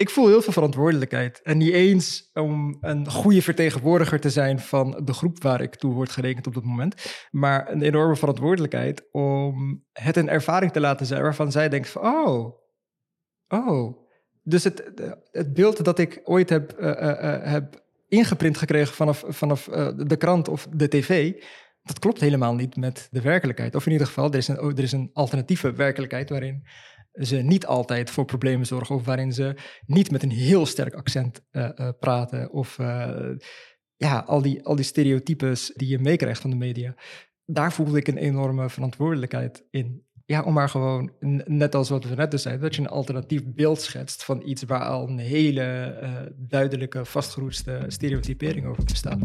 Ik voel heel veel verantwoordelijkheid. En niet eens om een goede vertegenwoordiger te zijn van de groep waar ik toe word gerekend op dat moment. Maar een enorme verantwoordelijkheid om het een ervaring te laten zijn waarvan zij denkt van, oh. Dus het beeld dat ik ooit heb ingeprint gekregen vanaf de krant of de tv, dat klopt helemaal niet met de werkelijkheid. Of in ieder geval, er is een alternatieve werkelijkheid waarin ze niet altijd voor problemen zorgen of waarin ze niet met een heel sterk accent praten of al die stereotypes die je meekrijgt van de media. Daar voelde ik een enorme verantwoordelijkheid in. Ja, om maar gewoon, net als wat we net dus zeiden, dat je een alternatief beeld schetst van iets waar al een hele duidelijke, vastgeroeste stereotypering over bestaat.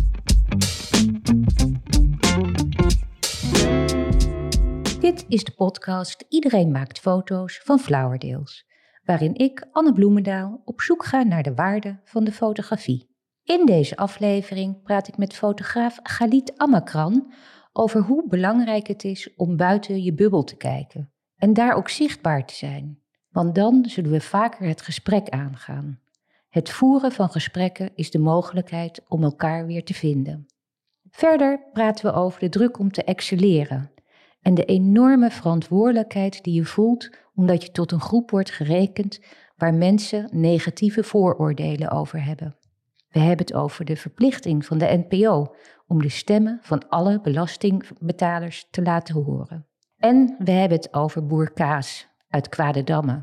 Dit is de podcast Iedereen maakt foto's van Flowerdales, waarin ik, Anne Bloemendaal, op zoek ga naar de waarde van de fotografie. In deze aflevering praat ik met fotograaf Galit Amakran over hoe belangrijk het is om buiten je bubbel te kijken en daar ook zichtbaar te zijn. Want dan zullen we vaker het gesprek aangaan. Het voeren van gesprekken is de mogelijkheid om elkaar weer te vinden. Verder praten we over de druk om te excelleren en de enorme verantwoordelijkheid die je voelt omdat je tot een groep wordt gerekend waar mensen negatieve vooroordelen over hebben. We hebben het over de verplichting van de NPO om de stemmen van alle belastingbetalers te laten horen. En we hebben het over Boer Kaas uit Kwadedamme,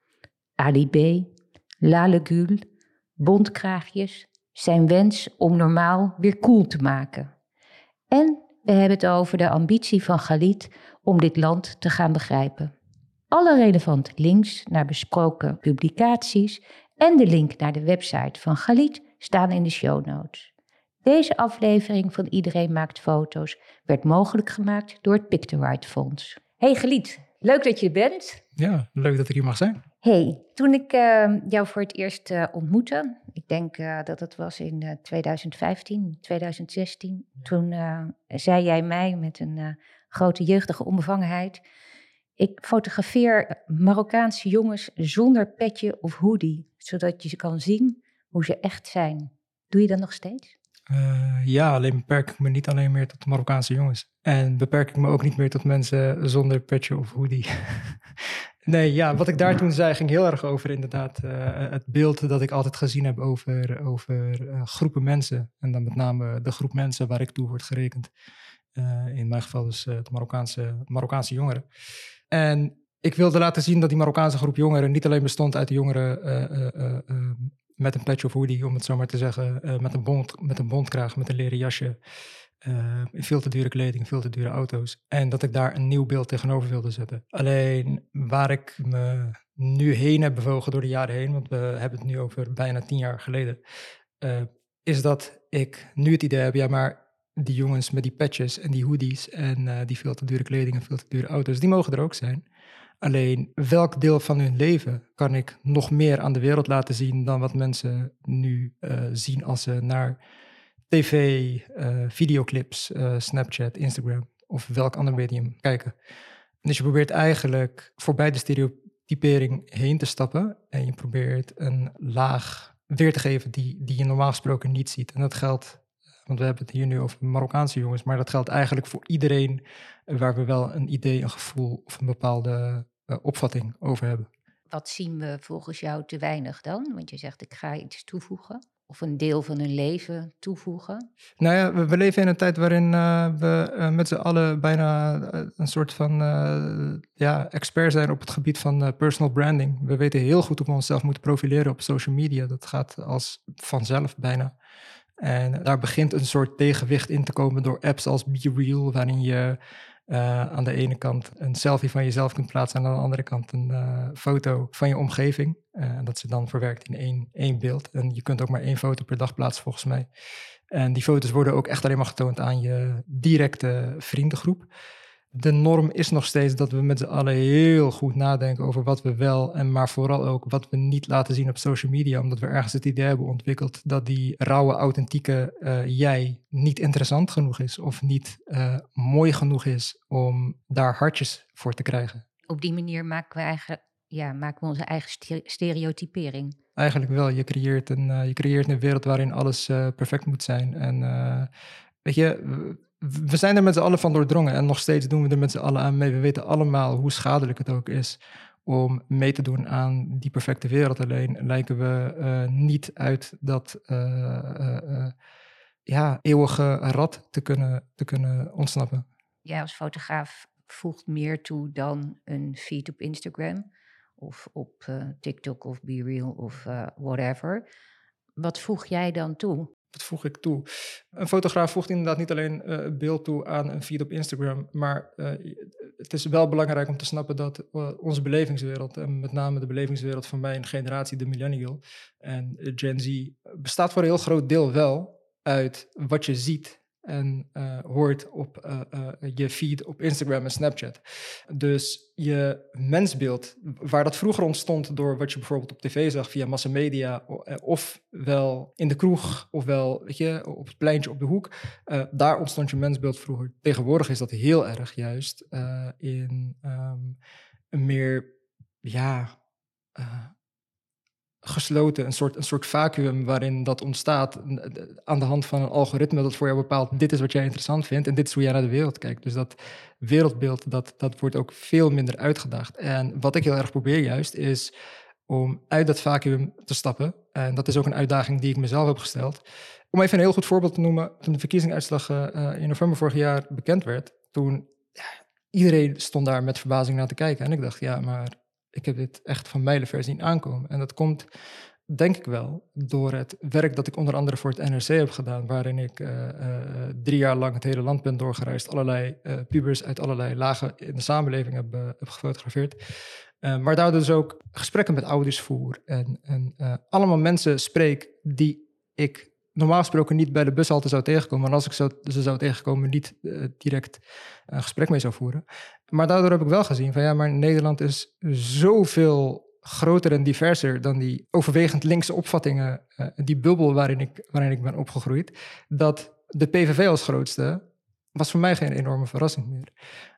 Ali B, Lale Gül, Bondkraagjes, zijn wens om normaal weer cool te maken. En we hebben het over de ambitie van Galit om dit land te gaan begrijpen. Alle relevante links naar besproken publicaties en de link naar de website van Galit staan in de show notes. Deze aflevering van Iedereen maakt foto's werd mogelijk gemaakt door het Pictorite Fonds. Hey Galit, leuk dat je er bent. Ja, leuk dat ik hier mag zijn. Hey, toen ik jou voor het eerst ontmoette, ik denk dat het was in 2015, 2016, toen zei jij mij met een grote jeugdige onbevangenheid: ik fotografeer Marokkaanse jongens zonder petje of hoodie, zodat je ze kan zien hoe ze echt zijn. Doe je dat nog steeds? Alleen beperk ik me niet alleen meer tot de Marokkaanse jongens. En beperk ik me ook niet meer tot mensen zonder petje of hoodie. Nee, ja, wat ik daar toen zei ging heel erg over inderdaad het beeld dat ik altijd gezien heb over groepen mensen. En dan met name de groep mensen waar ik toe word gerekend. In mijn geval dus de Marokkaanse jongeren. En ik wilde laten zien dat die Marokkaanse groep jongeren niet alleen bestond uit de jongeren met een patch of hoodie, om het zo maar te zeggen, met een bondkraag, met een leren jasje, in veel te dure kleding, veel te dure auto's. En dat ik daar een nieuw beeld tegenover wilde zetten. Alleen waar ik me nu heen heb bewogen door de jaren heen, want we hebben het nu over bijna 10 jaar geleden, is dat ik nu het idee heb, ja maar die jongens met die patches en die hoodies en die veel te dure kleding en veel te dure auto's, die mogen er ook zijn. Alleen, welk deel van hun leven kan ik nog meer aan de wereld laten zien dan wat mensen nu zien als ze naar tv, videoclips, Snapchat, Instagram of welk ander medium kijken. Dus je probeert eigenlijk voorbij de stereotypering heen te stappen en je probeert een laag weer te geven die je normaal gesproken niet ziet. En dat geldt, want we hebben het hier nu over Marokkaanse jongens, maar dat geldt eigenlijk voor iedereen waar we wel een idee, een gevoel of een bepaalde opvatting over hebben. Wat zien we volgens jou te weinig dan? Want je zegt, ik ga iets toevoegen. Of een deel van hun leven toevoegen? Nou ja, we leven in een tijd waarin we met z'n allen bijna een soort van expert zijn op het gebied van personal branding. We weten heel goed hoe we onszelf moeten profileren op social media. Dat gaat als vanzelf bijna. En daar begint een soort tegenwicht in te komen door apps als BeReal, waarin je aan de ene kant een selfie van jezelf kunt plaatsen en aan de andere kant een foto van je omgeving. En dat ze dan verwerkt in één beeld. En je kunt ook maar 1 foto per dag plaatsen volgens mij. En die foto's worden ook echt alleen maar getoond aan je directe vriendengroep. De norm is nog steeds dat we met z'n allen heel goed nadenken over wat we wel en maar vooral ook wat we niet laten zien op social media. Omdat we ergens het idee hebben ontwikkeld dat die rauwe, authentieke jij niet interessant genoeg is of niet mooi genoeg is om daar hartjes voor te krijgen. Op die manier maken we onze eigen stereotypering. Eigenlijk wel. Je creëert een wereld waarin alles perfect moet zijn. En weet je, we zijn er met z'n allen van doordrongen. En nog steeds doen we er met z'n allen aan mee. We weten allemaal hoe schadelijk het ook is om mee te doen aan die perfecte wereld. Alleen lijken we niet uit dat eeuwige rad te kunnen ontsnappen. Jij als fotograaf voegt meer toe dan een feed op Instagram of op TikTok of BeReal of whatever. Wat voeg jij dan toe? Wat voeg ik toe? Een fotograaf voegt inderdaad niet alleen beeld toe aan een feed op Instagram, maar het is wel belangrijk om te snappen dat onze belevingswereld, en met name de belevingswereld van mijn generatie, de millennial en Gen Z, bestaat voor een heel groot deel wel uit wat je ziet en hoort op je feed op Instagram en Snapchat. Dus je mensbeeld, waar dat vroeger ontstond door wat je bijvoorbeeld op tv zag via massamedia, of wel in de kroeg, of wel weet je, op het pleintje op de hoek, daar ontstond je mensbeeld vroeger. Tegenwoordig is dat heel erg juist in een meer, gesloten, een soort vacuüm waarin dat ontstaat aan de hand van een algoritme dat voor jou bepaalt, dit is wat jij interessant vindt en dit is hoe jij naar de wereld kijkt. Dus dat wereldbeeld, dat wordt ook veel minder uitgedaagd. En wat ik heel erg probeer juist, is om uit dat vacuüm te stappen. En dat is ook een uitdaging die ik mezelf heb gesteld. Om even een heel goed voorbeeld te noemen, toen de verkiezingsuitslag in november vorig jaar bekend werd, toen iedereen stond daar met verbazing naar te kijken. En ik dacht, ja, maar ik heb dit echt van mijlenver zien aankomen. En dat komt, denk ik wel, door het werk dat ik onder andere voor het NRC heb gedaan, waarin ik 3 jaar lang het hele land ben doorgereisd, allerlei pubers uit allerlei lagen in de samenleving heb gefotografeerd. Maar daar dus ook gesprekken met ouders voer en allemaal mensen spreek die ik normaal gesproken niet bij de bushalte zou tegenkomen. En als ik ze zou tegenkomen, niet direct een gesprek mee zou voeren. Maar daardoor heb ik wel gezien van ja, maar Nederland is zoveel groter en diverser dan die overwegend linkse opvattingen, die bubbel waarin ik ben opgegroeid, dat de PVV als grootste was voor mij geen enorme verrassing meer.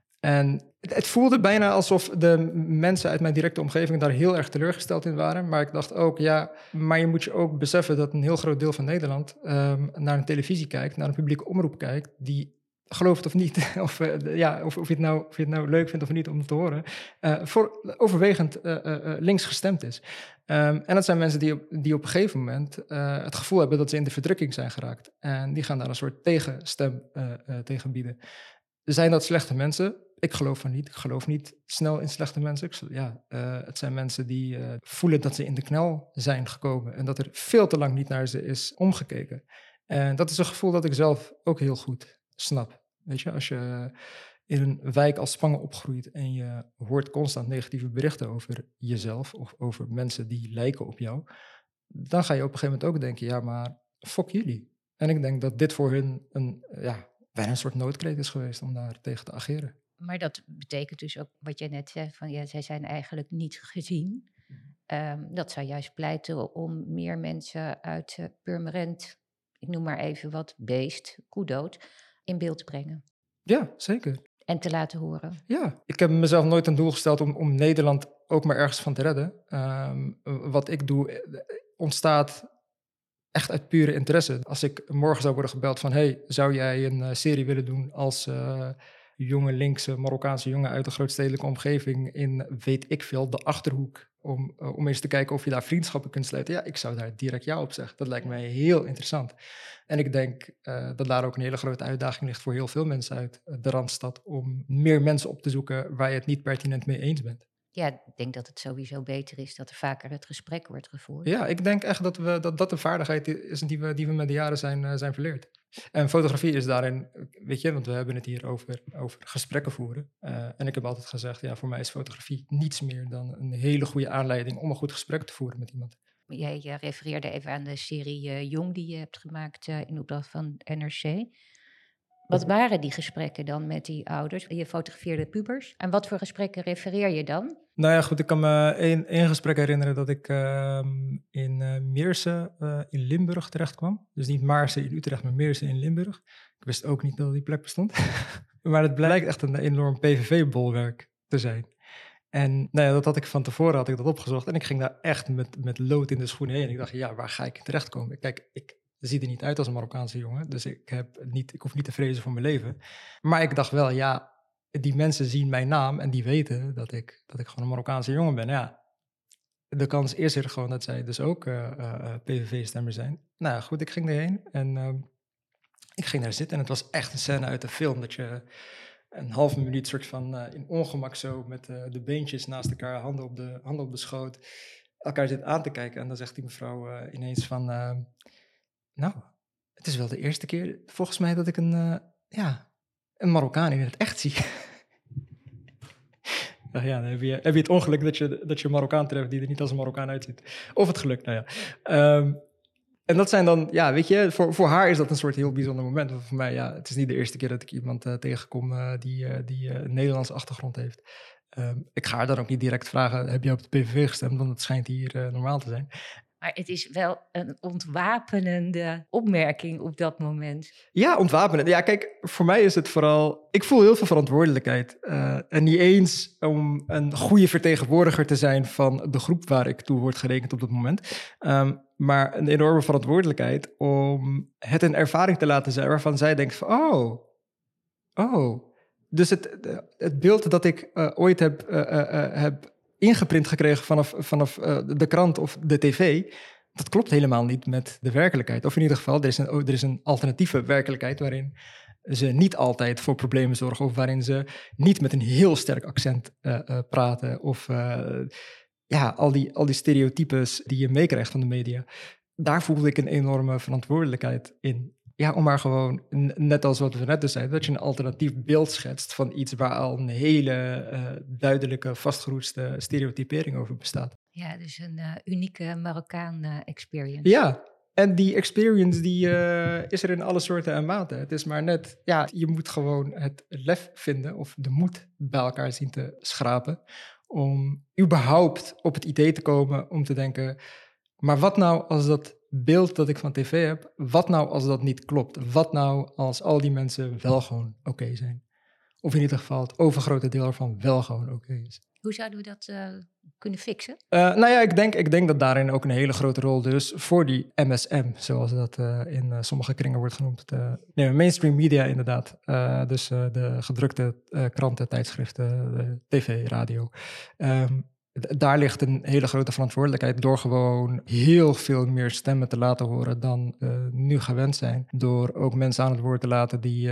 En het voelde bijna alsof de mensen uit mijn directe omgeving daar heel erg teleurgesteld in waren. Maar ik dacht ook, ja, maar je moet je ook beseffen dat een heel groot deel van Nederland naar een televisie kijkt, naar een publieke omroep kijkt, die, geloof het of niet, of je het nou leuk vindt of niet om te horen, voor overwegend links gestemd is. En dat zijn mensen die op een gegeven moment het gevoel hebben dat ze in de verdrukking zijn geraakt. En die gaan daar een soort tegenstem tegen bieden. Zijn dat slechte mensen? Ik geloof van niet. Ik geloof niet snel in slechte mensen. Het zijn mensen die voelen dat ze in de knel zijn gekomen en dat er veel te lang niet naar ze is omgekeken. En dat is een gevoel dat ik zelf ook heel goed snap. Weet je, als je in een wijk als Spangen opgroeit en je hoort constant negatieve berichten over jezelf of over mensen die lijken op jou, dan ga je op een gegeven moment ook denken, ja, maar fuck jullie. En ik denk dat dit voor hun bijna een soort noodkreet is geweest om daar tegen te ageren. Maar dat betekent dus ook wat jij net zei, van ja, zij zijn eigenlijk niet gezien. Dat zou juist pleiten om meer mensen uit Purmerend, ik noem maar even wat, Beest, Koedood, in beeld te brengen. Ja, zeker. En te laten horen. Ja, ik heb mezelf nooit een doel gesteld om Nederland ook maar ergens van te redden. Wat ik doe ontstaat echt uit pure interesse. Als ik morgen zou worden gebeld van, hey, zou jij een serie willen doen als jonge linkse Marokkaanse jongen uit een grootstedelijke omgeving in, weet ik veel, de Achterhoek, om eens te kijken of je daar vriendschappen kunt sluiten. Ja, ik zou daar direct ja op zeggen. Dat lijkt mij heel interessant. En ik denk dat daar ook een hele grote uitdaging ligt voor heel veel mensen uit de Randstad, om meer mensen op te zoeken waar je het niet pertinent mee eens bent. Ja, ik denk dat het sowieso beter is dat er vaker het gesprek wordt gevoerd. Ja, ik denk echt dat de vaardigheid is die we met de jaren zijn verleerd. En fotografie is daarin, weet je, want we hebben het hier over gesprekken voeren. En ik heb altijd gezegd, ja, voor mij is fotografie niets meer dan een hele goede aanleiding om een goed gesprek te voeren met iemand. Jij refereerde even aan de serie Jong die je hebt gemaakt in opdracht van NRC. Wat waren die gesprekken dan met die ouders? Je fotografeerde pubers. En wat voor gesprekken refereer je dan? Nou ja, goed, ik kan me één gesprek herinneren dat ik in Meersen in Limburg terecht kwam. Dus niet Maarsen in Utrecht, maar Meersen in Limburg. Ik wist ook niet dat die plek bestond. Maar het blijkt echt een enorm PVV-bolwerk te zijn. En nou ja, dat had ik van tevoren had ik dat opgezocht. En ik ging daar echt met lood in de schoenen heen. Ik dacht, ja, waar ga ik terechtkomen? Kijk, ik zie er niet uit als een Marokkaanse jongen. Dus ik hoef niet te vrezen voor mijn leven. Maar ik dacht wel, ja, die mensen zien mijn naam en die weten dat ik gewoon een Marokkaanse jongen ben. Ja, de kans is er gewoon dat zij dus ook PVV-stemmer zijn. Nou ja, goed, ik ging erheen en ik ging daar zitten. En het was echt een scène uit de film dat je een halve minuut soort van in ongemak zo met de beentjes naast elkaar, handen op de schoot, elkaar zit aan te kijken. En dan zegt die mevrouw ineens van, nou, het is wel de eerste keer volgens mij dat ik een Marokkaan in het echt zie. Ja, dan heb je het ongeluk dat je een Marokkaan treft die er niet als een Marokkaan uitziet. Of het geluk, nou ja. En dat zijn dan, ja, weet je, voor haar is dat een soort heel bijzonder moment. Maar voor mij, ja, het is niet de eerste keer dat ik iemand tegenkom die een Nederlandse achtergrond heeft. Ik ga haar dan ook niet direct vragen, heb je op de PVV gestemd? Want het schijnt hier normaal te zijn. Maar het is wel een ontwapenende opmerking op dat moment. Ja, ontwapenend. Ja, kijk, voor mij is het vooral, ik voel heel veel verantwoordelijkheid. En niet eens om een goede vertegenwoordiger te zijn van de groep waar ik toe word gerekend op dat moment. Maar een enorme verantwoordelijkheid om het een ervaring te laten zijn waarvan zij denkt van, oh. Dus het beeld dat ik ooit heb ingeprint gekregen vanaf de krant of de tv, dat klopt helemaal niet met de werkelijkheid. Of in ieder geval, er is een alternatieve werkelijkheid waarin ze niet altijd voor problemen zorgen of waarin ze niet met een heel sterk accent praten of al die stereotypes die je meekrijgt van de media. Daar voelde ik een enorme verantwoordelijkheid in. Ja, om maar gewoon, net als wat we net dus zeiden, dat je een alternatief beeld schetst van iets waar al een hele duidelijke, vastgeroeste stereotypering over bestaat. Ja, dus een unieke Marokkaan-experience. Ja, en die experience die is er in alle soorten en maten. Het is maar net, ja, je moet gewoon het lef vinden of de moed bij elkaar zien te schrapen om überhaupt op het idee te komen om te denken, maar wat nou als dat beeld dat ik van tv heb, wat nou als dat niet klopt? Wat nou als al die mensen wel gewoon oké zijn? Of in ieder geval het overgrote deel ervan wel gewoon oké is. Hoe zouden we dat kunnen fixen? Nou ja, ik denk dat daarin ook een hele grote rol dus voor die MSM, zoals dat in sommige kringen wordt genoemd. Mainstream media inderdaad. Dus de gedrukte kranten, tijdschriften, tv, radio. Daar ligt een hele grote verantwoordelijkheid door gewoon heel veel meer stemmen te laten horen dan nu gewend zijn. Door ook mensen aan het woord te laten die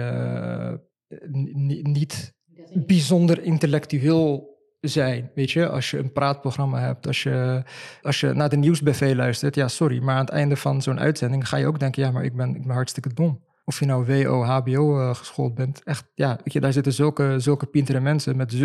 niet bijzonder intellectueel zijn. Weet je, als je een praatprogramma hebt, als je naar de nieuwsbv luistert, ja, sorry, maar aan het einde van zo'n uitzending ga je ook denken, ja, maar ik ben hartstikke dom. Of je nou WO, HBO geschoold bent. Echt, ja, weet je, daar zitten zulke pintere mensen met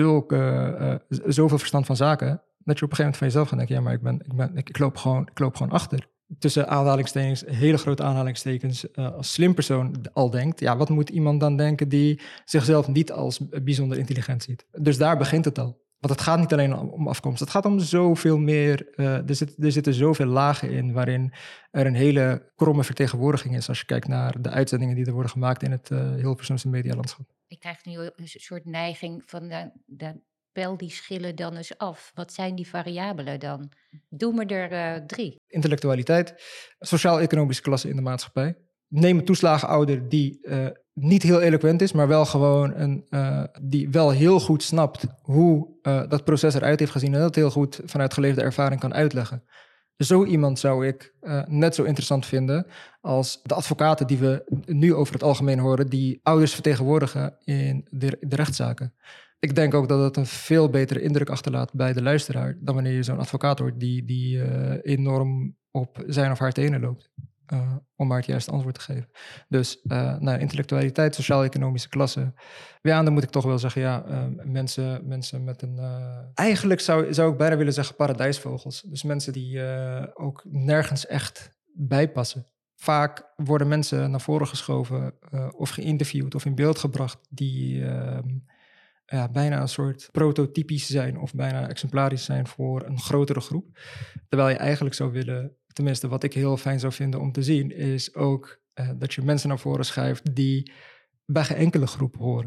zoveel verstand van zaken, dat je op een gegeven moment van jezelf gaat denken, ja, maar ik loop gewoon achter. Tussen aanhalingstekens, hele grote aanhalingstekens, als slim persoon al denkt, ja, wat moet iemand dan denken die zichzelf niet als bijzonder intelligent ziet? Dus daar begint het al. Want het gaat niet alleen om afkomst, het gaat om zoveel meer. Er zitten zoveel lagen in waarin er een hele kromme vertegenwoordiging is als je kijkt naar de uitzendingen die er worden gemaakt in het Hilversumse medialandschap. Ik krijg nu een soort neiging van pel die schillen dan eens af. Wat zijn die variabelen dan? Doe me er 3. Intellectualiteit, sociaal-economische klasse in de maatschappij. Neem een toeslagenouder die niet heel eloquent is, maar wel gewoon die wel heel goed snapt hoe dat proces eruit heeft gezien en dat heel goed vanuit geleefde ervaring kan uitleggen. Zo iemand zou ik net zo interessant vinden als de advocaten die we nu over het algemeen horen, die ouders vertegenwoordigen in de rechtszaken. Ik denk ook dat het een veel betere indruk achterlaat bij de luisteraar dan wanneer je zo'n advocaat hoort die enorm op zijn of haar tenen loopt. Om maar het juiste antwoord te geven. Dus intellectualiteit, sociaal-economische klasse. Ja, dan moet ik toch wel zeggen, ja, mensen met een... Eigenlijk zou ik bijna willen zeggen paradijsvogels. Dus mensen die ook nergens echt bijpassen. Vaak worden mensen naar voren geschoven of geïnterviewd of in beeld gebracht die bijna een soort prototypisch zijn of bijna exemplarisch zijn voor een grotere groep. Terwijl je eigenlijk zou willen, tenminste wat ik heel fijn zou vinden om te zien, is ook dat je mensen naar voren schuift die bij geen enkele groep horen.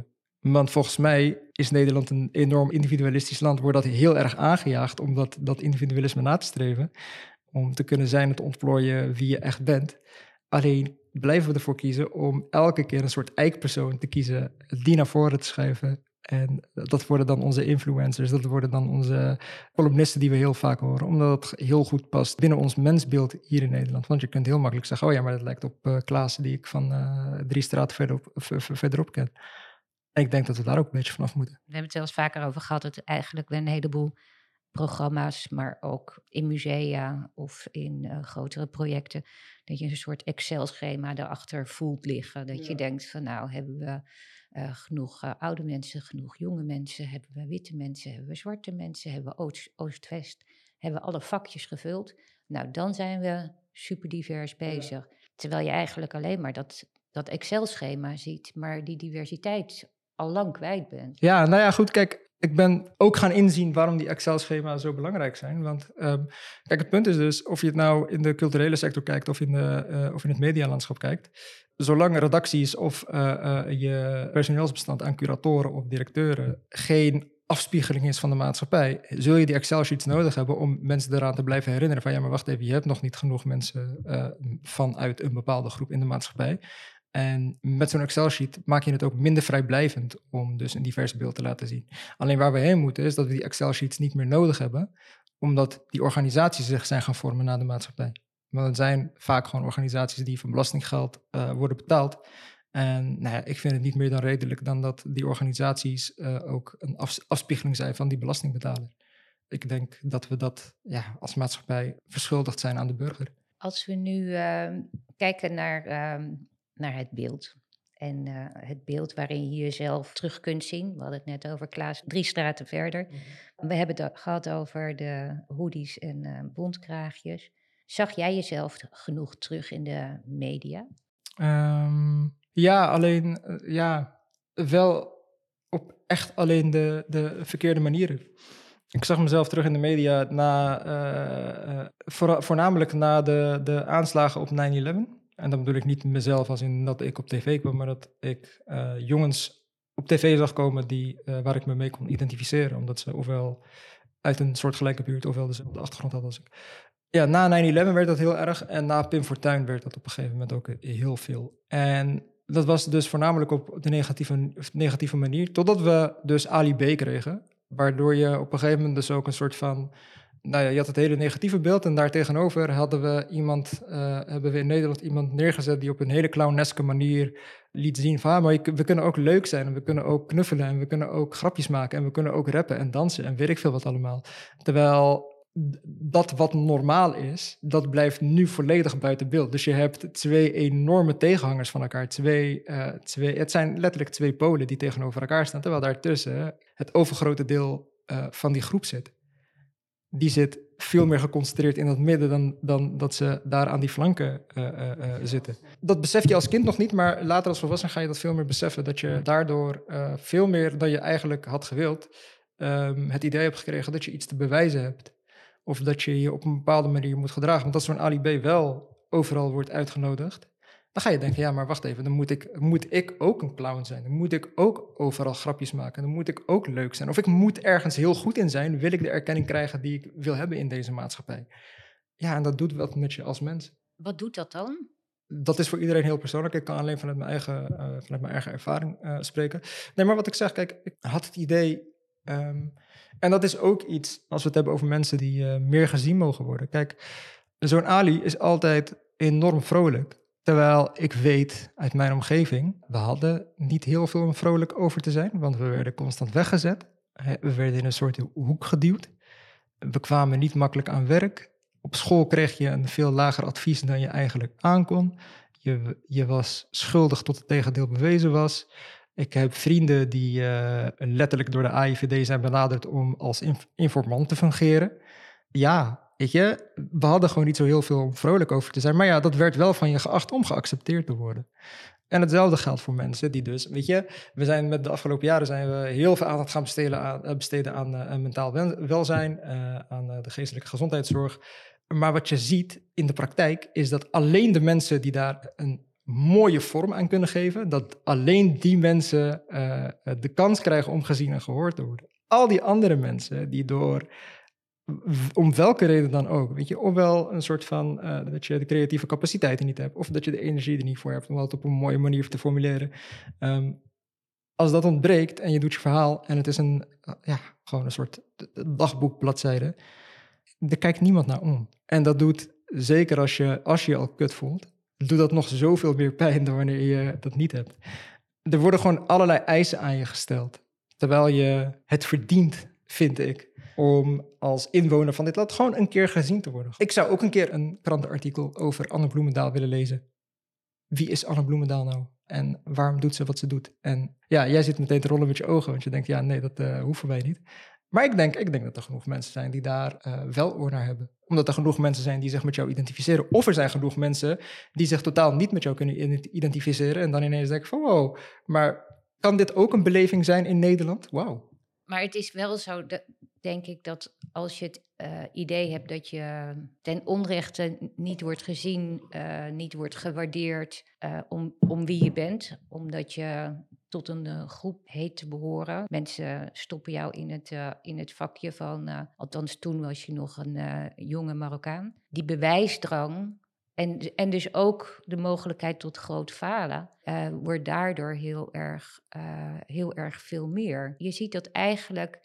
Want volgens mij is Nederland een enorm individualistisch land. Wordt dat heel erg aangejaagd om dat individualisme na te streven. Om te kunnen zijn en te ontplooien wie je echt bent. Alleen blijven we ervoor kiezen om elke keer een soort eikpersoon te kiezen. Die naar voren te schuiven. En dat worden dan onze influencers. Dat worden dan onze columnisten die we heel vaak horen. Omdat het heel goed past binnen ons mensbeeld hier in Nederland. Want je kunt heel makkelijk zeggen, oh ja, maar dat lijkt op Klaas die ik van 3 straten verderop ken. En ik denk dat we daar ook een beetje vanaf moeten. We hebben het er wel eens vaker over gehad dat eigenlijk een heleboel programma's, maar ook in musea of in grotere projecten, dat je een soort Excel-schema daarachter voelt liggen. Dat je denkt van nou, hebben we genoeg oude mensen, genoeg jonge mensen, hebben we witte mensen, hebben we zwarte mensen, hebben we Oost-West, hebben we alle vakjes gevuld. Nou, dan zijn we super divers bezig. Terwijl je eigenlijk alleen maar dat Excel-schema ziet, maar die diversiteit al lang kwijt bent. Ja, nou ja, goed, kijk, ik ben ook gaan inzien waarom die Excel-schema's zo belangrijk zijn. Want kijk, het punt is dus, of je het nou in de culturele sector kijkt of in het medialandschap kijkt, zolang redacties of je personeelsbestand aan curatoren of directeuren geen afspiegeling is van de maatschappij, zul je die Excel-sheets nodig hebben om mensen eraan te blijven herinneren van ja, maar wacht even, je hebt nog niet genoeg mensen vanuit een bepaalde groep in de maatschappij. En met zo'n Excel-sheet maak je het ook minder vrijblijvend om dus een divers beeld te laten zien. Alleen waar we heen moeten is dat we die Excel-sheets niet meer nodig hebben, omdat die organisaties zich zijn gaan vormen naar de maatschappij. Want het zijn vaak gewoon organisaties die van belastinggeld worden betaald. En nou ja, ik vind het niet meer dan redelijk dan dat die organisaties ook een afspiegeling zijn van die belastingbetaler. Ik denk dat we dat als maatschappij verschuldigd zijn aan de burger. Als we nu kijken naar het beeld. En het beeld waarin je jezelf terug kunt zien. We hadden het net over Klaas, 3 straten verder. We hebben het gehad over de hoodies en bontkraagjes. Zag jij jezelf genoeg terug in de media? Ja, alleen wel op echt alleen de verkeerde manieren. Ik zag mezelf terug in de media voornamelijk na de aanslagen op 9/11. En dan bedoel ik niet mezelf als in dat ik op tv kwam, maar dat ik jongens op tv zag komen waar ik me mee kon identificeren. Omdat ze ofwel uit een soortgelijke buurt ofwel dezelfde achtergrond hadden als ik. Ja, na 9/11 werd dat heel erg en na Pim Fortuyn werd dat op een gegeven moment ook heel veel. En dat was dus voornamelijk op de negatieve manier, totdat we dus Ali B kregen. Waardoor je op een gegeven moment dus ook een soort van, nou ja, je had het hele negatieve beeld en daartegenover hebben we in Nederland iemand neergezet die op een hele clowneske manier liet zien van, maar we kunnen ook leuk zijn en we kunnen ook knuffelen en we kunnen ook grapjes maken en we kunnen ook rappen en dansen en weet ik veel wat allemaal. Terwijl dat wat normaal is, dat blijft nu volledig buiten beeld. Dus je hebt 2 enorme tegenhangers van elkaar. Het zijn letterlijk 2 polen die tegenover elkaar staan, terwijl daartussen het overgrote deel van die groep zit. Die zit veel meer geconcentreerd in het midden dan dat ze daar aan die flanken zitten. Dat besef je als kind nog niet, maar later als volwassene ga je dat veel meer beseffen. Dat je daardoor veel meer dan je eigenlijk had gewild het idee hebt gekregen dat je iets te bewijzen hebt. Of dat je je op een bepaalde manier moet gedragen. Want als zo'n Ali B wel overal wordt uitgenodigd, dan ga je denken, ja, maar wacht even, dan moet ik ook een clown zijn. Dan moet ik ook overal grapjes maken. Dan moet ik ook leuk zijn. Of ik moet ergens heel goed in zijn, wil ik de erkenning krijgen die ik wil hebben in deze maatschappij. Ja, en dat doet wat met je als mens. Wat doet dat dan? Dat is voor iedereen heel persoonlijk. Ik kan alleen vanuit mijn eigen ervaring spreken. Nee, maar wat ik zeg, kijk, ik had het idee. En dat is ook iets, als we het hebben over mensen die meer gezien mogen worden. Kijk, zo'n Ali is altijd enorm vrolijk. Terwijl ik weet uit mijn omgeving, we hadden niet heel veel om vrolijk over te zijn. Want we werden constant weggezet. We werden in een soort hoek geduwd. We kwamen niet makkelijk aan werk. Op school kreeg je een veel lager advies dan je eigenlijk aankon. Je was schuldig tot het tegendeel bewezen was. Ik heb vrienden die letterlijk door de AIVD zijn benaderd om als informant te fungeren. Ja, weet je, we hadden gewoon niet zo heel veel om vrolijk over te zijn. Maar ja, dat werd wel van je geacht om geaccepteerd te worden. En hetzelfde geldt voor mensen die dus, weet je, we zijn met de afgelopen jaren zijn we heel veel aandacht gaan besteden aan mentaal welzijn, aan de geestelijke gezondheidszorg. Maar wat je ziet in de praktijk is dat alleen de mensen die daar een mooie vorm aan kunnen geven, dat alleen die mensen de kans krijgen om gezien en gehoord te worden. Al die andere mensen die om welke reden dan ook, weet je, ofwel een soort van dat je de creatieve capaciteiten niet hebt, of dat je de energie er niet voor hebt om het op een mooie manier te formuleren. Als dat ontbreekt en je doet je verhaal en het is gewoon een soort dagboekbladzijde, er kijkt niemand naar om. En dat doet, zeker als je al kut voelt, doet dat nog zoveel meer pijn dan wanneer je dat niet hebt. Er worden gewoon allerlei eisen aan je gesteld, terwijl je het verdient, vind ik, om als inwoner van dit land gewoon een keer gezien te worden. Ik zou ook een keer een krantenartikel over Anne Bloemendaal willen lezen. Wie is Anne Bloemendaal nou? En waarom doet ze wat ze doet? En ja, jij zit meteen te rollen met je ogen, want je denkt, ja, nee, dat hoeven wij niet. Maar ik denk dat er genoeg mensen zijn die daar wel oor naar hebben. Omdat er genoeg mensen zijn die zich met jou identificeren. Of er zijn genoeg mensen die zich totaal niet met jou kunnen identificeren. En dan ineens denken van, wow, maar kan dit ook een beleving zijn in Nederland? Wauw. Maar het is wel zo, denk ik, dat als je het idee hebt dat je ten onrechte niet wordt gezien, niet wordt gewaardeerd om wie je bent, omdat je tot een groep heet te behoren. Mensen stoppen jou in het vakje van, althans toen was je nog een jonge Marokkaan. Die bewijsdrang en dus ook de mogelijkheid tot groot falen wordt daardoor heel erg veel meer. Je ziet dat eigenlijk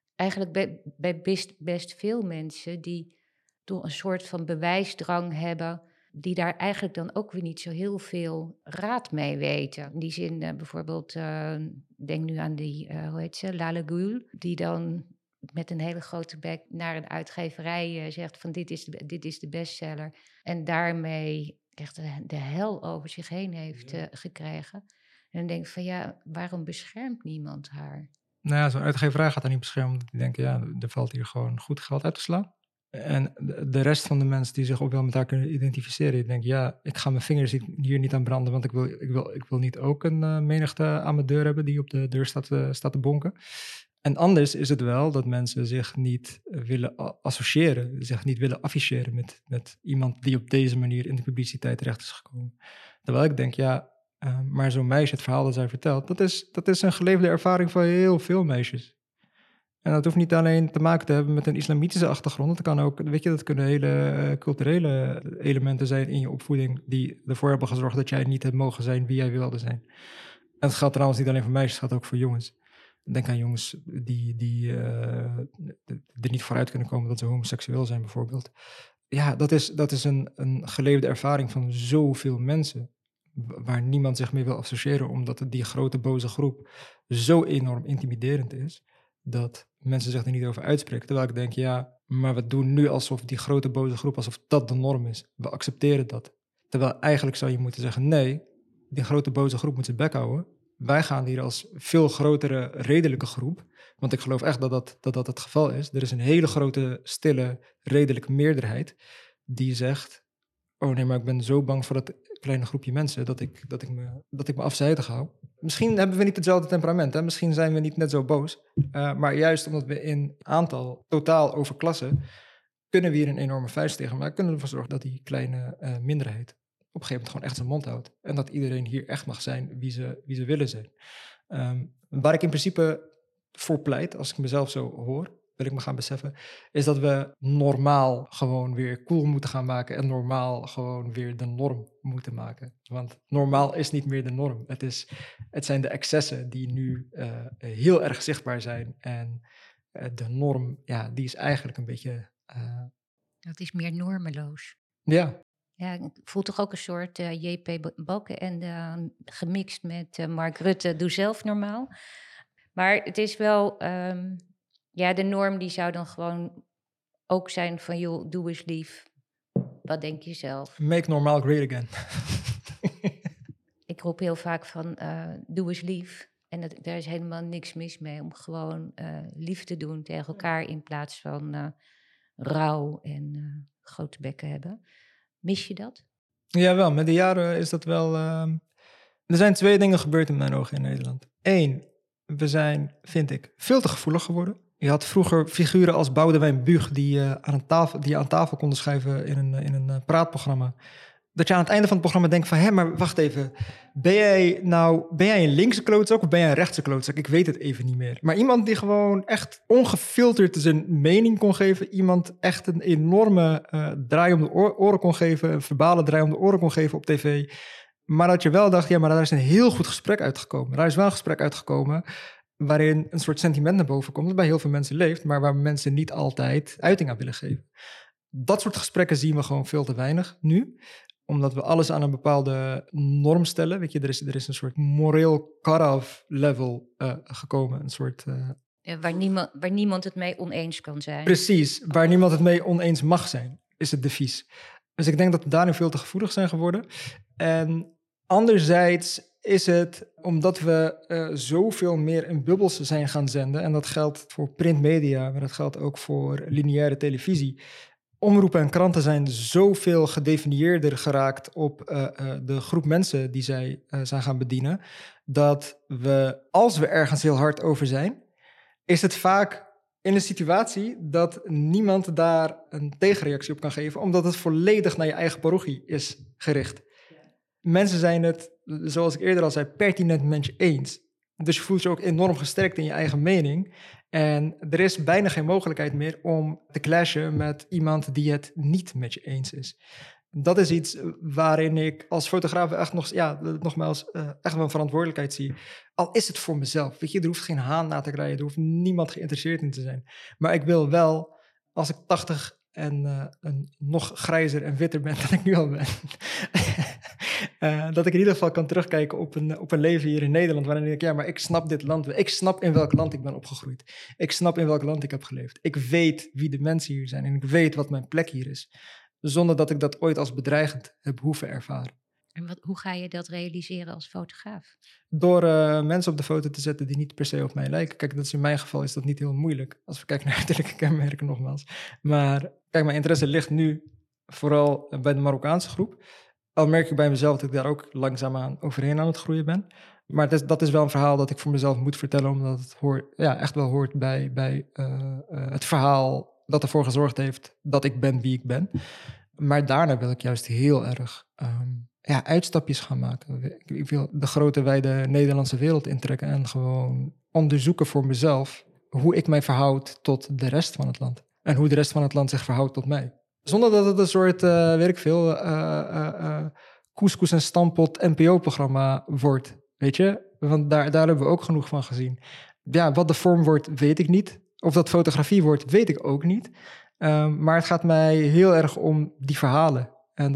bij best veel mensen die toch een soort van bewijsdrang hebben, die daar eigenlijk dan ook weer niet zo heel veel raad mee weten. In die zin bijvoorbeeld, denk nu aan die, hoe heet ze, Lale Gül, die dan met een hele grote bek naar een uitgeverij zegt van dit is de bestseller. En daarmee echt de hel over zich heen heeft gekregen. En dan denk ik van ja, waarom beschermt niemand haar? Nou ja, zo'n uitgeverij gaat haar niet beschermen, omdat die denken, ja, er valt hier gewoon goed geld uit te slaan. En de rest van de mensen die zich ook wel met haar kunnen identificeren, die denken, ja, ik ga mijn vingers hier niet aan branden, want ik wil niet ook een menigte aan mijn deur hebben die op de deur staat te bonken. En anders is het wel dat mensen zich niet willen associëren, zich niet willen afficheren met iemand die op deze manier in de publiciteit terecht is gekomen. Terwijl ik denk, ja, maar zo'n meisje, het verhaal dat zij vertelt, dat is een geleefde ervaring van heel veel meisjes. En dat hoeft niet alleen te maken te hebben met een islamitische achtergrond. Dat kan ook, weet je, dat kunnen hele culturele elementen zijn in je opvoeding die ervoor hebben gezorgd dat jij niet hebt mogen zijn wie jij wilde zijn. En het geldt trouwens niet alleen voor meisjes, het geldt ook voor jongens. Denk aan jongens die er niet vooruit kunnen komen dat ze homoseksueel zijn bijvoorbeeld. Ja, dat is een geleefde ervaring van zoveel mensen, waar niemand zich mee wil associëren, omdat die grote boze groep zo enorm intimiderend is, dat mensen zich er niet over uitspreken. Terwijl ik denk, ja, maar we doen nu alsof die grote boze groep, alsof dat de norm is. We accepteren dat. Terwijl eigenlijk zou je moeten zeggen, nee, die grote boze groep moet zijn bek houden. Wij gaan hier als veel grotere redelijke groep, want ik geloof echt dat het geval is. Er is een hele grote, stille, redelijke meerderheid die zegt, oh nee, maar ik ben zo bang voor dat kleine groepje mensen dat ik me afzijdig hou. Misschien hebben we niet hetzelfde temperament, hè? Misschien zijn we niet net zo boos. Maar juist omdat we in aantal totaal overklassen, kunnen we hier een enorme vuist tegen maken. Kunnen we ervoor zorgen dat die kleine minderheid op een gegeven moment gewoon echt zijn mond houdt. En dat iedereen hier echt mag zijn wie ze willen zijn. Waar ik in principe voor pleit, als ik mezelf zo hoor, wil ik me gaan beseffen, is dat we normaal gewoon weer cool moeten gaan maken en normaal gewoon weer de norm moeten maken. Want normaal is niet meer de norm. Het zijn de excessen die nu heel erg zichtbaar zijn. En de norm, ja, die is eigenlijk een beetje... Dat is meer normeloos. Ja. Ja, ik voel toch ook een soort J.P. Balkenende gemixt met Mark Rutte, doe zelf normaal. Maar het is wel... ja, de norm die zou dan gewoon ook zijn van, joh, doe eens lief. Wat denk je zelf? Make normaal great again. Ik roep heel vaak van, doe eens lief. En daar is helemaal niks mis mee om gewoon lief te doen tegen elkaar in plaats van rouw en grote bekken hebben. Mis je dat? Jawel, met de jaren is dat wel... Er zijn 2 dingen gebeurd in mijn ogen in Nederland. 1, we zijn, vind ik, veel te gevoelig geworden. Je had vroeger figuren als Boudewijn Buug die aan tafel konden schuiven in een praatprogramma. dat je aan het einde van het programma denkt van... maar wacht even, ben jij een linkse klootzak of ben jij een rechtse klootzak? Ik weet het even niet meer. Maar iemand die gewoon echt ongefilterd zijn mening kon geven... iemand echt een enorme draai om de oren kon geven... een verbale draai om de oren kon geven op tv... maar dat je wel dacht, maar daar is een heel goed gesprek uitgekomen. Daar is wel een gesprek uitgekomen... waarin een soort sentiment naar boven komt... dat bij heel veel mensen leeft... maar waar mensen niet altijd uiting aan willen geven. Dat soort gesprekken zien we gewoon veel te weinig nu... omdat we alles aan een bepaalde norm stellen. Weet je, er is een soort moreel cut-off level gekomen. Een soort... waar niemand het mee oneens kan zijn. Precies, waar niemand het mee oneens mag zijn, is het devies. Dus ik denk dat we daarin veel te gevoelig zijn geworden. En anderzijds is het omdat we zoveel meer in bubbels zijn gaan zenden. En dat geldt voor printmedia, maar dat geldt ook voor lineaire televisie. Omroepen en kranten zijn zoveel gedefinieerder geraakt op de groep mensen die zij zijn gaan bedienen, dat we, als we ergens heel hard over zijn, is het vaak in een situatie dat niemand daar een tegenreactie op kan geven, omdat het volledig naar je eigen parochie is gericht. Mensen zijn het, zoals ik eerder al zei, pertinent met je eens. Dus je voelt je ook enorm gesterkt in je eigen mening. En er is bijna geen mogelijkheid meer om te clashen met iemand die het niet met je eens is. Dat is iets waarin ik als fotograaf echt nogmaals echt wel een verantwoordelijkheid zie. Al is het voor mezelf. Weet je, er hoeft geen haan na te krijgen. Er hoeft niemand geïnteresseerd in te zijn. Maar ik wil wel, als ik 80 en nog grijzer en witter ben dan ik nu al ben... dat ik in ieder geval kan terugkijken op een leven hier in Nederland... waarin ik denk, maar ik snap dit land. Ik snap in welk land ik ben opgegroeid. Ik snap in welk land ik heb geleefd. Ik weet wie de mensen hier zijn en ik weet wat mijn plek hier is. Zonder dat ik dat ooit als bedreigend heb hoeven ervaren. En hoe ga je dat realiseren als fotograaf? Door mensen op de foto te zetten die niet per se op mij lijken. Kijk, dat is in mijn geval is dat niet heel moeilijk. Als we kijken naar uiterlijke kenmerken nogmaals. Maar kijk, mijn interesse ligt nu vooral bij de Marokkaanse groep. Al merk ik bij mezelf dat ik daar ook langzaamaan overheen aan het groeien ben. Maar dat is wel een verhaal dat ik voor mezelf moet vertellen, omdat het echt wel hoort bij het verhaal dat ervoor gezorgd heeft dat ik ben wie ik ben. Maar daarna wil ik juist heel erg uitstapjes gaan maken. Ik wil de grote, wijde Nederlandse wereld intrekken en gewoon onderzoeken voor mezelf hoe ik mij verhoud tot de rest van het land. En hoe de rest van het land zich verhoudt tot mij. Zonder dat het een soort, couscous en stampot NPO-programma wordt, weet je? Want daar hebben we ook genoeg van gezien. Ja, wat de vorm wordt, weet ik niet. Of dat fotografie wordt, weet ik ook niet. Maar het gaat mij heel erg om die verhalen. En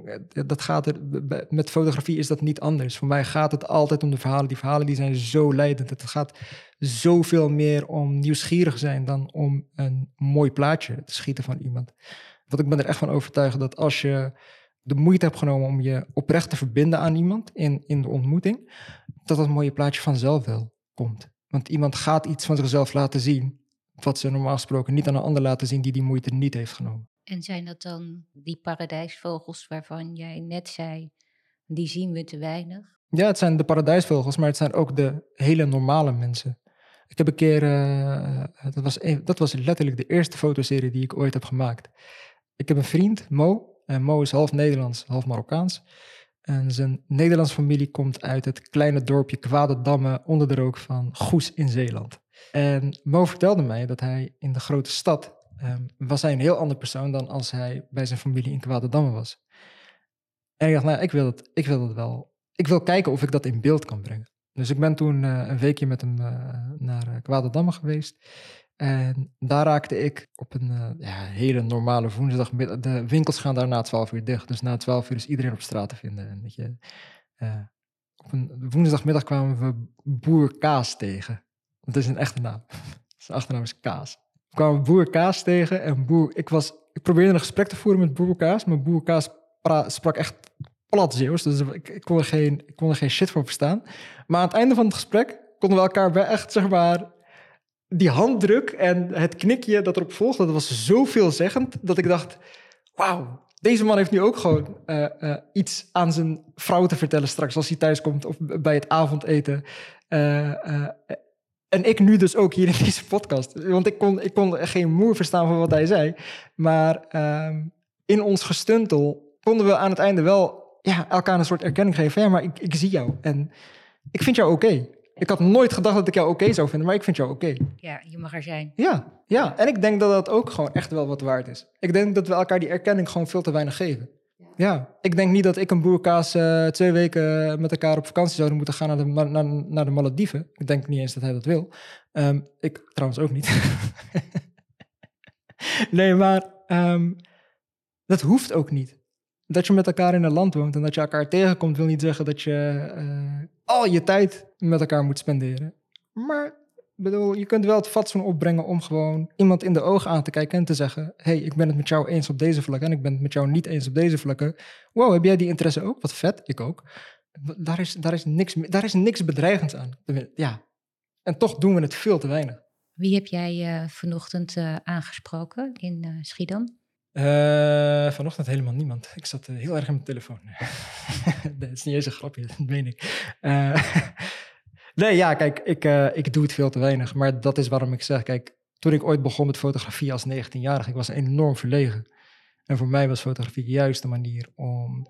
met fotografie is dat niet anders. Voor mij gaat het altijd om de verhalen. Die verhalen die zijn zo leidend. Het gaat zoveel meer om nieuwsgierig zijn dan om een mooi plaatje te schieten van iemand. Want ik ben er echt van overtuigd dat als je de moeite hebt genomen om je oprecht te verbinden aan iemand in de ontmoeting, dat mooie plaatje vanzelf wel komt. Want iemand gaat iets van zichzelf laten zien, wat ze normaal gesproken niet aan een ander laten zien die moeite niet heeft genomen. En zijn dat dan die paradijsvogels waarvan jij net zei, die zien we te weinig? Ja, het zijn de paradijsvogels, maar het zijn ook de hele normale mensen. Ik heb een keer, dat was letterlijk de eerste fotoserie die ik ooit heb gemaakt. Ik heb een vriend, Mo. En Mo is half Nederlands, half Marokkaans. En zijn Nederlandse familie komt uit het kleine dorpje Kwadedamme onder de rook van Goes in Zeeland. En Mo vertelde mij dat hij in de grote stad was hij een heel ander persoon dan als hij bij zijn familie in Kwadedamme was. En ik dacht, ik wil dat wel. Ik wil kijken of ik dat in beeld kan brengen. Dus ik ben toen een weekje met hem naar Kwadedamme geweest. En daar raakte ik op een hele normale woensdagmiddag. De winkels gaan daar na 12 uur dicht. Dus na 12 uur is iedereen op straat te vinden. En op een woensdagmiddag kwamen we Boer Kaas tegen. Dat is een echte naam. Zijn achternaam is Kaas. We kwamen Boer Kaas tegen. En ik probeerde een gesprek te voeren met Boer Kaas. Maar Boer Kaas sprak echt plat Zeeuws. Dus ik kon er geen shit van verstaan. Maar aan het einde van het gesprek konden we elkaar wel echt, zeg maar, die handdruk en het knikje dat erop volgde, dat was zo veelzeggend dat ik dacht, wauw, deze man heeft nu ook gewoon iets aan zijn vrouw te vertellen straks als hij thuis komt of bij het avondeten. En ik nu dus ook hier in deze podcast. Want ik kon geen moer verstaan van wat hij zei. Maar in ons gestuntel konden we aan het einde wel elkaar een soort erkenning geven. Van, ja, maar ik zie jou en ik vind jou oké. Ik had nooit gedacht dat ik jou oké zou vinden, maar ik vind jou oké. Ja, je mag er zijn. Ja, en ik denk dat dat ook gewoon echt wel wat waard is. Ik denk dat we elkaar die erkenning gewoon veel te weinig geven. Ja, ik denk niet dat ik en Boerkaas 2 weken met elkaar op vakantie zouden moeten gaan naar de Malediven. Ik denk niet eens dat hij dat wil. Ik trouwens ook niet. Nee, maar dat hoeft ook niet. Dat je met elkaar in een land woont en dat je elkaar tegenkomt, wil niet zeggen dat je al je tijd met elkaar moet spenderen. Maar bedoel, je kunt wel het fatsoen opbrengen om gewoon iemand in de ogen aan te kijken en te zeggen: hey, ik ben het met jou eens op deze vlakken en ik ben het met jou niet eens op deze vlakken. Wow, heb jij die interesse ook? Wat vet, ik ook. Daar is niks bedreigends aan. Ja. En toch doen we het veel te weinig. Wie heb jij vanochtend aangesproken in Schiedam? Vanochtend helemaal niemand. Ik zat heel erg in mijn telefoon. Dat is niet eens een grapje, dat meen ik. Nee, ja, kijk, ik doe het veel te weinig. Maar dat is waarom ik zeg, kijk, toen ik ooit begon met fotografie als 19-jarige, ik was enorm verlegen. En voor mij was fotografie juist de manier om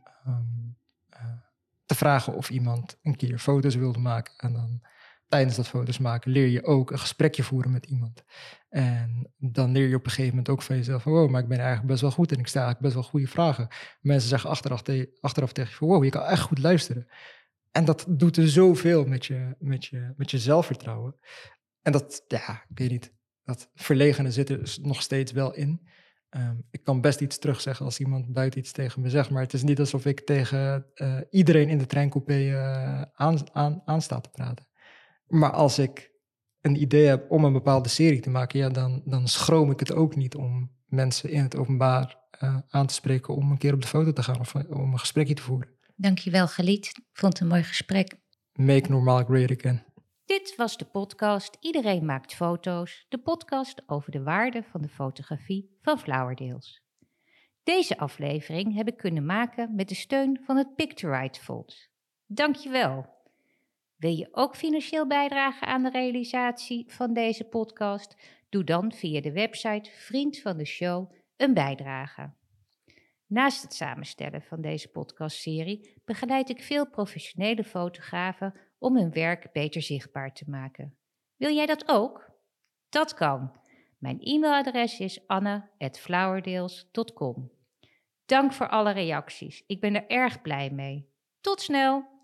te vragen of iemand een keer foto's wilde maken. En dan tijdens dat foto's maken leer je ook een gesprekje voeren met iemand. En dan leer je op een gegeven moment ook van jezelf van, wow, maar ik ben eigenlijk best wel goed en ik stel eigenlijk best wel goede vragen. Mensen zeggen achteraf tegen je van, wow, je kan echt goed luisteren. En dat doet er zoveel met je zelfvertrouwen. En dat, ja, ik weet niet, dat verlegene zit er nog steeds wel in. Ik kan best iets terugzeggen als iemand buiten iets tegen me zegt, maar het is niet alsof ik tegen iedereen in de treincoupé aan sta te praten. Maar als ik een idee heb om een bepaalde serie te maken, ja, dan schroom ik het ook niet om mensen in het openbaar aan te spreken om een keer op de foto te gaan of om een gesprekje te voeren. Dankjewel, Galit. Ik vond het een mooi gesprek. Make normaal great again. Dit was de podcast Iedereen maakt foto's, de podcast over de waarde van de fotografie van Flowerdales. Deze aflevering heb ik kunnen maken met de steun van het Pictorite Fonds. Dankjewel. Wil je ook financieel bijdragen aan de realisatie van deze podcast? Doe dan via de website Vriend van de Show een bijdrage. Naast het samenstellen van deze podcastserie begeleid ik veel professionele fotografen om hun werk beter zichtbaar te maken. Wil jij dat ook? Dat kan. Mijn e-mailadres is anne@flowerdales.com. Dank voor alle reacties. Ik ben er erg blij mee. Tot snel!